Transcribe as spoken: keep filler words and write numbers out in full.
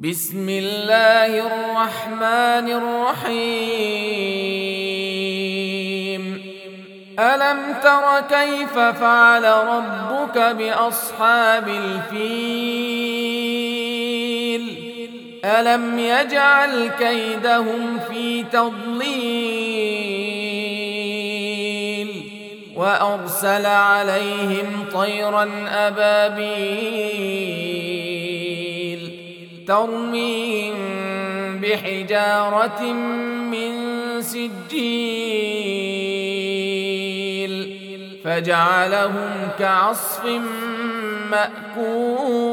بسم الله الرحمن الرحيم ألم تر كيف فعل ربك بأصحاب الفيل ألم يجعل كيدهم في تضليل وأرسل عليهم طيرا أبابيل ترميهم بحجارة من سجيل فجعلهم كعصف مأكول